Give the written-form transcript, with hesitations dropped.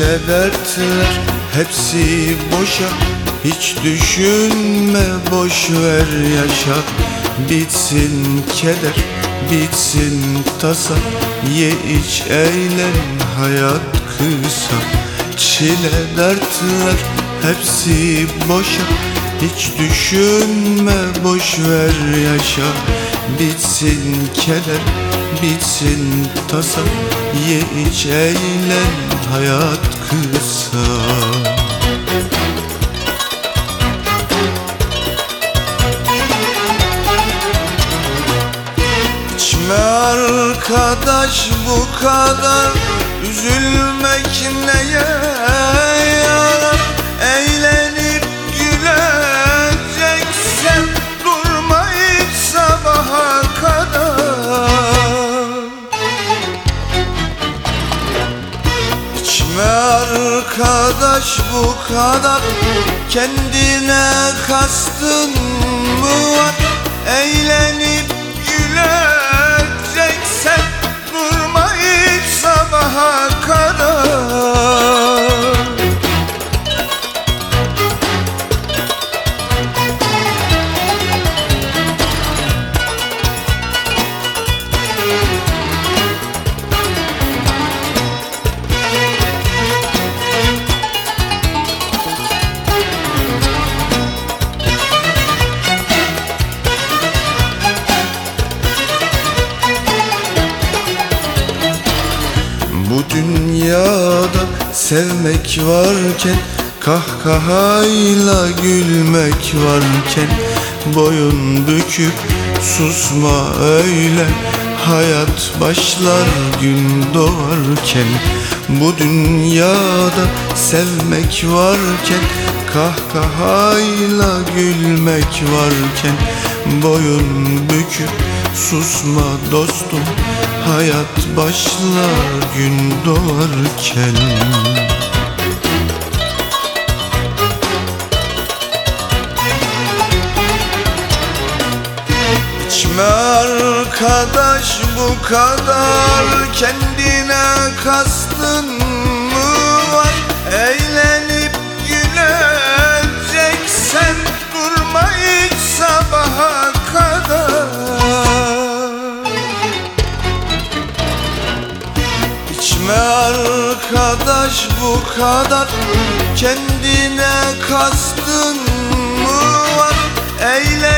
Çile dertler hepsi boşa, hiç düşünme, boş ver yaşa. Bitsin keder, bitsin tasa, ye iç eğlen, hayat kısa. Çile dertler hepsi boşa, hiç düşünme, boş ver yaşa. Bitsin keder, bitsin tasa, ye iç eğlen, hayat kısa. İçme arkadaş bu kadar, üzülmek neye yarar? Eğlenip güleceksen durma hiç sabaha kadar. İçme arkadaş bu kadar, kendine kastın mı var? Eğlenip güleceksen durma hiç sabaha kadar. Bu dünyada sevmek varken, kahkahayla gülmek varken, boyun büküp susma öyle, hayat başlar gün doğarken. Bu dünyada sevmek varken, kahkahayla gülmek varken, boyun büküp susma dostum, hayat başlar gün doğarken. İçme arkadaş bu kadar, kendine kastın mı var? Eğlenip güleceksen durma hiç sabaha kadar. İçme arkadaş bu kadar, kendine kastın mı var? Eğlen